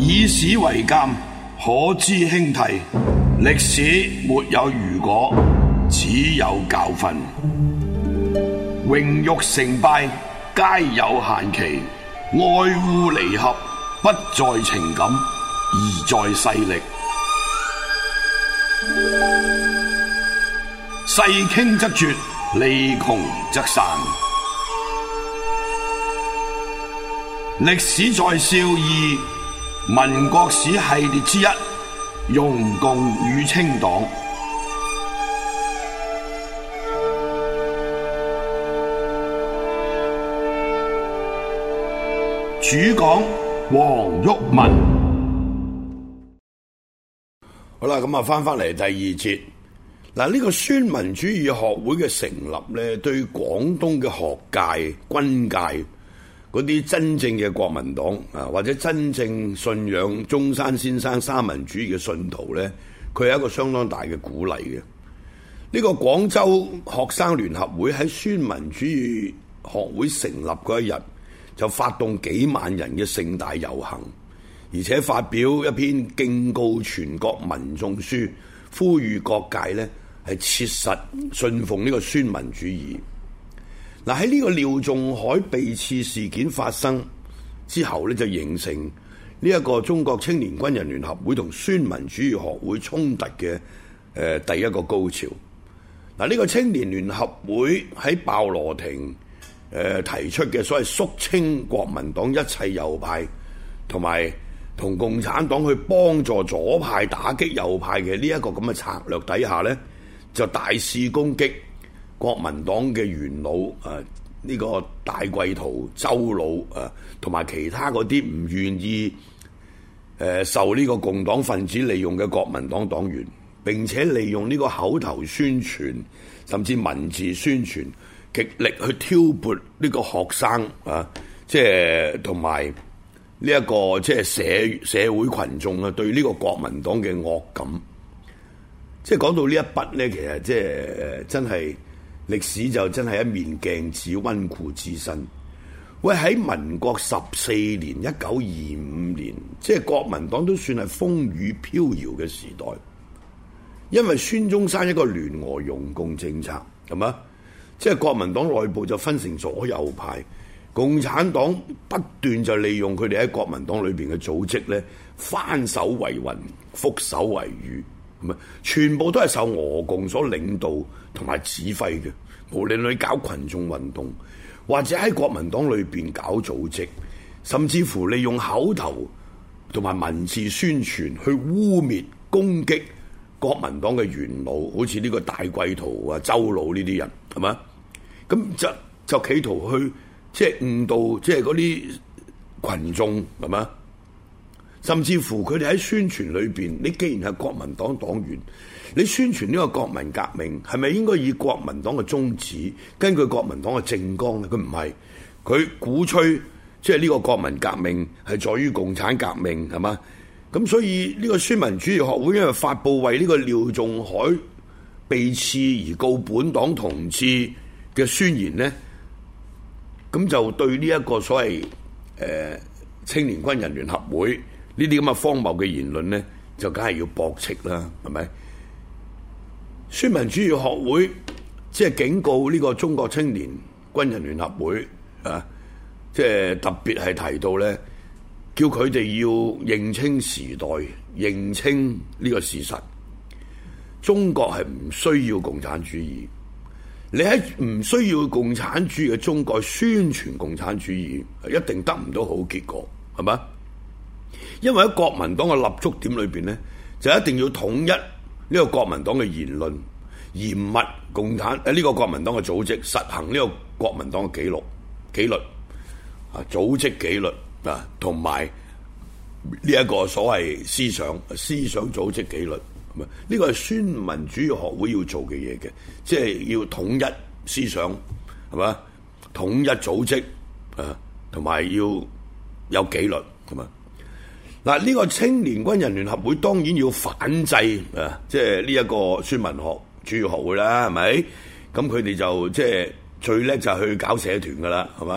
以史為鑑，可知興替。歷史沒有如果，只有教訓。榮辱成敗皆有限期，愛惡離合不在情感，而在勢力。勢傾則絕，利窮則散。歷史在笑貳，民國史系列之一，容共與清黨。主講黃毓民。 好啦，咁啊，翻嚟第二節。嗱，呢個孫文主義學會嘅成立咧，對廣東嘅學界、軍界嗰啲真正嘅國民黨啊，或者真正信仰中山先生三民主義嘅信徒咧，佢係一個相當大嘅鼓勵嘅。呢個廣州學生聯合會喺孫文主義學會成立嗰一日，就發動幾萬人嘅盛大遊行，而且發表一篇敬告全國民眾書，呼籲各界呢係切實信奉呢個孫文主義。嗱，喺呢個廖仲愷被刺事件發生之後呢，就形成呢一個中國青年軍人聯合會同孫文主義學會衝突嘅第一個高潮。嗱，呢個青年聯合會喺鮑羅廷提出嘅所謂肅清國民黨一切右派，同埋同共產黨去幫助左派打擊右派嘅呢一個咁嘅策略底下呢，就大肆攻擊國民黨嘅元老呢個戴季陶、鄒魯同埋其他嗰啲唔願意受呢個共黨分子利用嘅國民黨黨員，並且利用呢個口頭宣傳甚至文字宣傳，極力去挑撥呢個學生即係同埋呢一個即係社會群眾啊，對呢個國民黨嘅惡感。即係講到呢一筆呢，其實即係真係歷史就真係一面鏡子，溫故知新。喂，喺民國14年1925年，即係國民黨都算係風雨飄搖嘅時代，因為孫中山一個聯俄容共政策，係嘛？即係國民黨內部就分成左右派，共產黨不斷就利用佢哋喺國民黨裏邊嘅組織咧，翻手為雲，覆手為雨，咁啊，全部都係受俄共所領導同埋指揮嘅。無論你搞群眾運動，或者喺國民黨裏邊搞組織，甚至乎利用口頭同埋文字宣傳去污蔑攻擊國民黨嘅元老，好似呢個戴季陶啊、鄒魯呢啲人，係嘛？咁就企圖去即係誤導即係嗰啲群眾，係嘛？甚至乎佢哋喺宣傳裏邊，你既然係國民黨黨員，你宣傳呢個國民革命，係咪應該以國民黨嘅宗旨，根據國民黨嘅政綱咧？佢唔係，佢鼓吹即係呢個國民革命係在於共產革命，係嘛？咁所以呢個孫文主義學會因為發佈為呢個廖仲愷被刺而告本黨同志嘅宣言呢，咁就對呢一個所謂青年軍人聯合會呢啲咁嘅荒謬嘅言論呢，就梗係要駁斥啦，係咪？孫文主義學會即係警告呢個中國青年軍人聯合會即係特別係提到呢，叫佢哋要認清時代，認清呢個事實。中國係唔需要共產主義，你喺唔需要共產主義嘅中國宣傳共產主義，一定得唔到好結果，係嘛？因為喺國民黨嘅立足點裏邊呢，就一定要統一呢個國民黨嘅言論，嚴密共產呢個國民黨嘅組織，實行呢個國民黨嘅紀律組織紀律同埋呢一個所謂思想組織紀律，呢個係孫文主義學會要做嘅嘢嘅，即係要統一思想，係嘛？統一組織同埋要有紀律，係嘛？嗱，呢個青年軍人聯合會當然要反制即係呢一個孫文主義學會啦，係咪？咁佢哋就即係最叻就係去搞社團噶啦，係嘛？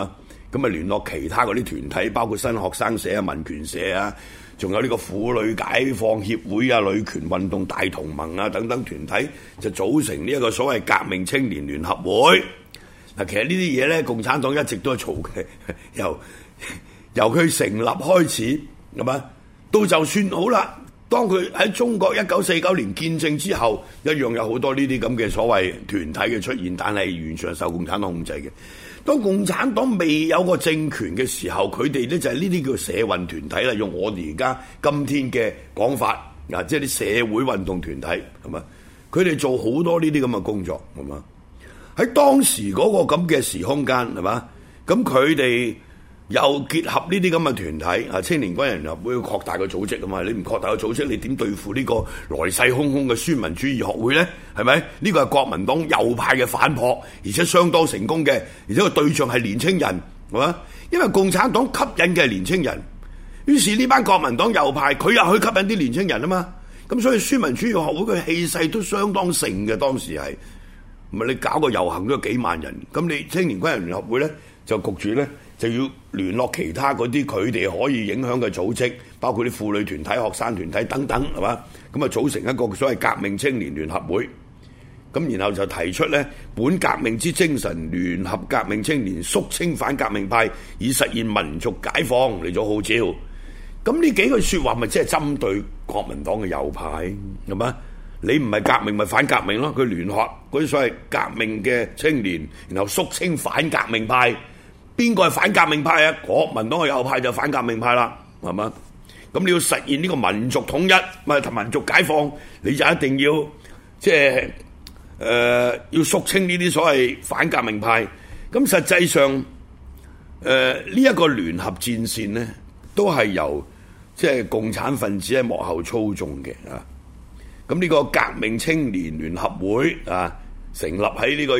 咁啊聯絡其他嗰啲團體，包括新學生社啊、民權社啊，仲有呢個婦女解放協會啊、女權運動大同盟啊等等團體，就組成呢一個所謂革命青年聯合會。嗱，其實呢啲嘢咧，共產黨一直都係嘈嘅，由佢成立開始，係嘛？到就算好啦，當佢喺中國1949年建政之後，一樣有好多呢啲咁嘅所謂團體嘅出現，但係完全係受共產黨控制嘅。當共產黨未有個政權嘅時候，佢哋咧就係呢啲叫社運團體啦，用我哋而家今天嘅講法，啊，即係啲社會運動團體，係嘛？佢哋做好多呢啲咁嘅工作，係嘛？喺當時嗰個咁嘅時空間，係嘛？咁佢哋又結合呢啲咁嘅團體啊，青年軍人又會擴大個組織啊嘛！你唔擴大個組織，你點對付呢個來勢洶洶嘅孫文主義學會呢？係咪？呢個係國民黨右派嘅反撲，而且相當成功嘅，而且個對象係年青人，係嘛？因為共產黨吸引嘅係年青人，於是呢班國民黨右派佢又去吸引啲年青人啊嘛！咁所以孫文主義學會嘅氣勢都相當盛嘅，當時係。唔係你搞個遊行都有幾萬人，咁你青年軍人聯合會咧就焗住咧就要聯絡其他嗰啲佢哋可以影響嘅組織，包括啲婦女團體、學生團體等等，係嘛？咁啊組成一個所謂革命青年聯合會，咁然後就提出咧本革命之精神，聯合革命青年，肅清反革命派，以實現民族解放嚟做號召。咁呢幾句説話咪即係針對國民黨嘅右派，係嘛？你唔係革命咪反革命咯？佢聯合嗰啲所謂革命嘅青年，然後肅清反革命派。邊個係反革命派啊？國民黨嘅右派就反革命派啦，係嘛？咁你要實現呢個民族統一，咪同民族解放，你就一定要即係要肅清呢啲所謂反革命派。咁實際上呢一個聯合戰線呢，都係由即係共產分子喺幕後操縱嘅啊。咁呢個革命青年聯合會啊，成立喺呢個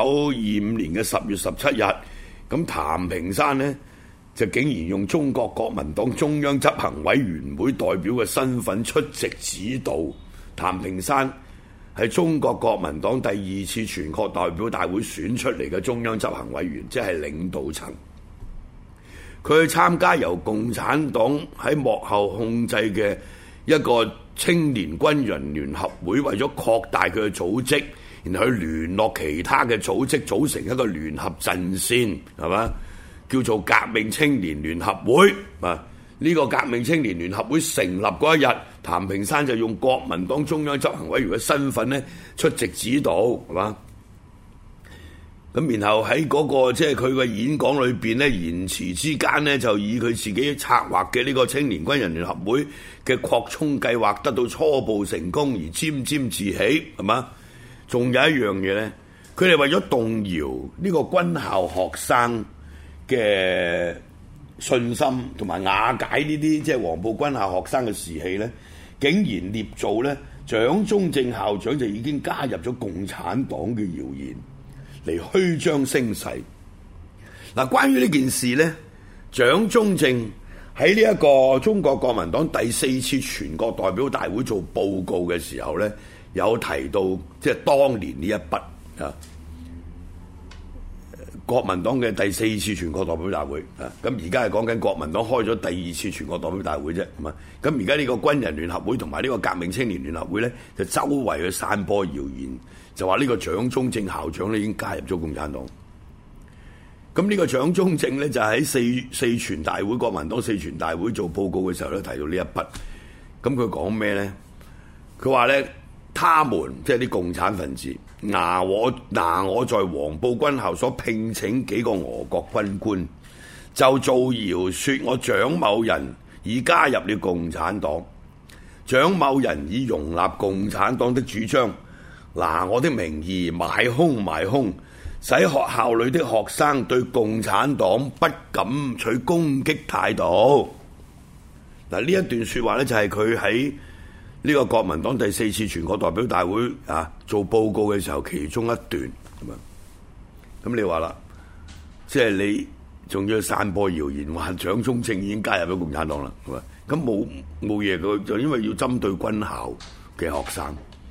1925年嘅10月17日。咁譚平山呢，就竟然用中國國民黨中央執行委員會代表嘅身份出席指導。譚平山係中國國民黨第2次全國代表大會選出嚟嘅中央執行委員，即係領導層。佢去參加由共產黨喺幕後控制嘅一個青年軍人聯合會，為咗擴大佢嘅組織，然後去聯絡其他嘅組織，組成一個聯合陣線，係嘛？叫做革命青年聯合會啊！呢個革命青年聯合會成立嗰一日，譚平山就用國民黨中央執行委員嘅身份咧出席指導，係嘛？咁然後喺嗰個即係佢嘅演講裏邊咧，言辭之間咧就以佢自己策劃嘅呢個青年軍人聯合會嘅擴充計劃得到初步成功而沾沾自喜，係嘛？仲有一樣嘢咧，佢哋為咗動搖呢個軍校學生嘅信心，同埋瓦解呢啲即係黃埔軍校學生嘅士氣咧，竟然捏造咧蔣中正校長就已經加入咗共產黨嘅謠言嚟虛張聲勢。嗱，關於呢件事咧，蔣中正喺呢一個中國國民黨第4次全國代表大會做報告嘅時候咧，有提到即係當年呢一筆啊，國民黨嘅第4次全國代表大會啊，咁而家係講緊國民黨開咗第2次全國代表大會啫，係嘛？咁而家呢個軍人聯合會同埋呢個革命青年聯合會咧，就周圍去散播謠言，就話呢個蔣中正校長咧已經加入咗共產黨。咁呢個蔣中正咧就喺四全大會，國民黨4全大會做報告嘅時候咧提到呢一筆。咁佢講咩咧？佢話咧，他們即係啲共產分子拿我在黃埔軍校所聘請幾個俄國軍官，就造謠說我蔣某人已加入了共產黨，蔣某人已容納共產黨的主張，拿我的名義買兇，使學校裏的學生對共產黨不敢取攻擊態度。嗱，呢一段說話咧就係佢喺呢個國民黨第4次全國代表大會啊做報告嘅時候其中一段咁啊。咁你話啦，即係你仲要散播謠言話蔣中正已經加入咗共產黨啦，係嘛？咁冇嘢，佢就因為要針對軍校嘅學生。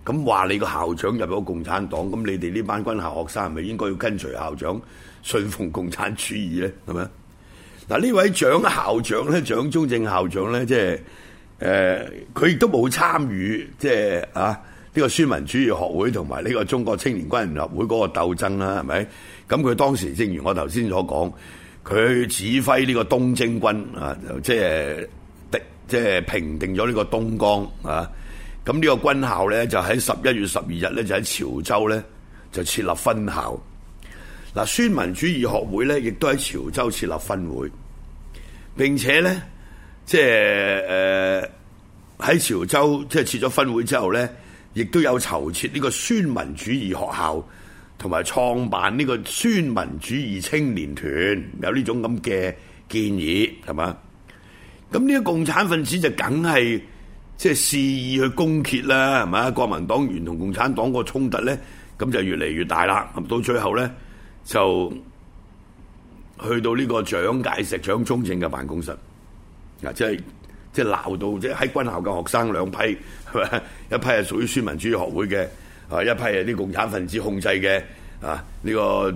咁話你個校長入咗共產黨，咁你哋呢班軍校學生係咪應該要跟隨校長，信奉共產主義咧？係咪？嗱，呢位蔣校長咧，蔣中正校長咧，即係佢亦都冇參與，即係呢個孫文主義學會同埋呢個中國青年軍人聯合會嗰個鬥爭啦，係咪？咁佢當時正如我頭先所講，佢指揮呢個東征軍啊，即係平定咗呢個東江啊。咁呢個軍校咧就喺11月12日咧就喺潮州咧就設立分校。嗱，孫文主義學會咧亦都喺潮州設立分會，並且咧即係喺潮州即係設咗分會之後咧，亦都有籌設呢個孫文主義學校，同埋創辦呢個孫文主義青年團，有呢種咁嘅建議，係嘛？咁呢個共產分子就梗係即係肆意去攻訐啦，係嘛？國民黨員同共產黨個衝突咧，咁就越嚟越大啦。咁到最後咧，就去到呢個蔣介石、蔣中正嘅辦公室，即係鬧到即係喺軍校嘅學生兩批，係咪？一批係屬於孫文主義學會嘅，一批係啲共產分子控制嘅，呢個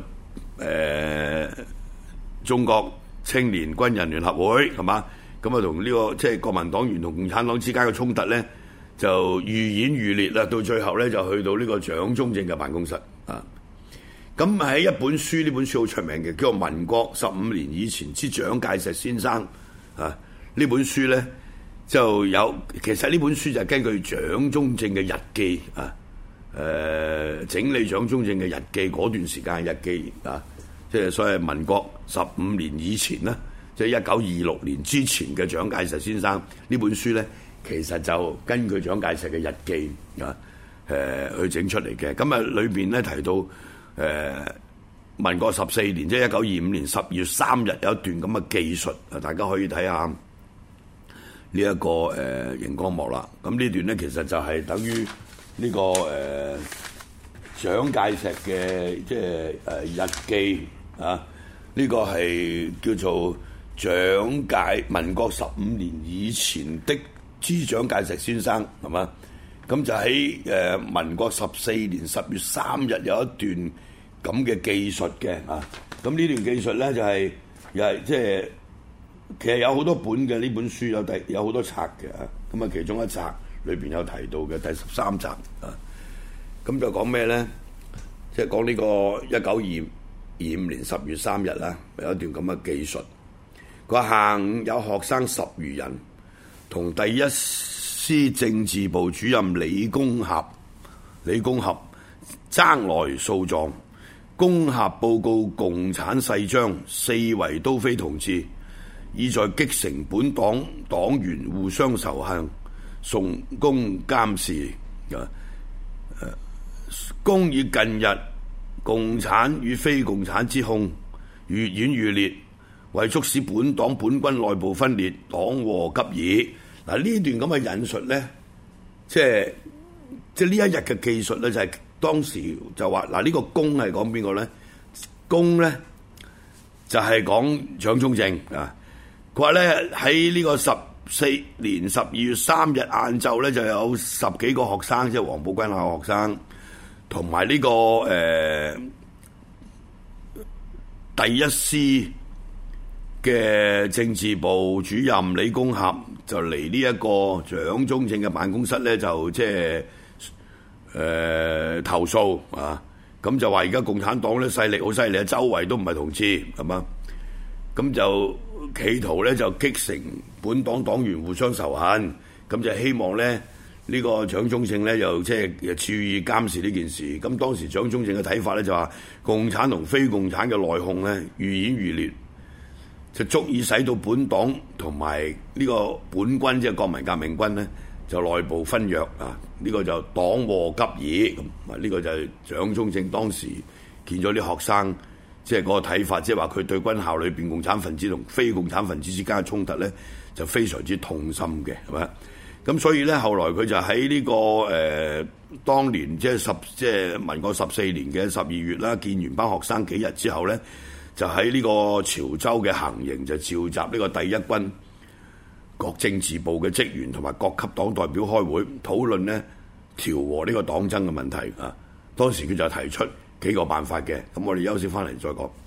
中國青年軍人聯合會，係嘛？咁啊，同呢個即係國民黨員同共產黨之間嘅衝突咧，就愈演愈烈啦。到最後咧，就去到呢個蔣中正嘅辦公室啊。咁喺一本書，呢本書好出名嘅，叫做《民國15年以前之蔣介石先生》啊。呢本書咧就有，其實呢本書就係根據蔣中正嘅日記啊，整理蔣中正嘅日記嗰段時間嘅日記啊，即係所謂民國15年以前啦。即係1926年之前嘅蔣介石先生呢本書咧，其實就根據蔣介石嘅日記去整出嚟嘅。咁啊，裏邊咧提到民國14年，即係1925年12月3日有一段咁嘅記述啊，大家可以睇下呢一個熒光幕啦。咁呢段咧其實就係等於呢個蔣介石嘅即係日記啊。呢個係叫做民國15年以前的之蔣介石先生，係嘛？咁就喺民國14年10月3日有一段咁嘅記述嘅啊。咁呢段記述咧就係又係即係其實有好多本嘅，呢本書有好多冊嘅啊。咁啊，其中一冊裏邊有提到嘅第13集啊。咁就講咩咧？即係講呢個1925年10月3日啦，有一段咁嘅記述。佢話下午有學生10餘人，同第一師政治部主任李公俠爭來訴狀。公俠報告共產勢將，四圍都非同志，意在激成本黨黨員互相仇恨，崇公監視。公以近日共產與非共產之控愈演愈烈，為促使本黨本軍內部分裂，黨禍急矣。嗱，呢段咁嘅引述咧，即係呢一日嘅記述咧，就係當時就話嗱，呢個公係講邊個咧？公咧就係講蔣中正啊。佢話咧喺呢個14年12月3日晏晝咧，就有10幾個學生，即係黃埔軍校學生，同埋呢個第一師嘅政治部主任李公俠就嚟呢一個蔣中正嘅辦公室咧，就即係投訴啊。咁就話而家共產黨咧勢力好犀利啊，周圍都唔係同志，係嘛？咁就企圖咧就激成本黨黨員互相仇恨，咁就希望咧呢個蔣中正咧又即係注意監視呢件事。咁當時蔣中正嘅睇法咧就話，共產同非共產嘅內訌咧愈演愈烈，就足以使到本黨同埋呢個本軍即係國民革命軍咧就內部分弱啊！呢個就黨禍急矣。咁啊，呢個就係蔣中正當時見咗啲學生即係嗰個睇法，即係話佢對軍校裏邊共產分子同非共產分子之間嘅衝突咧就非常之痛心嘅，係咪？咁所以咧後來佢就喺呢個當年即係民國14年嘅12月啦，見完班學生幾日之後咧，就喺呢個潮州嘅行營就召集呢個第一軍各政治部嘅職員同埋各級黨代表開會討論呢， 調和呢個黨爭嘅問題啊。當時佢就提出幾個辦法嘅，咁我哋休息翻嚟再講。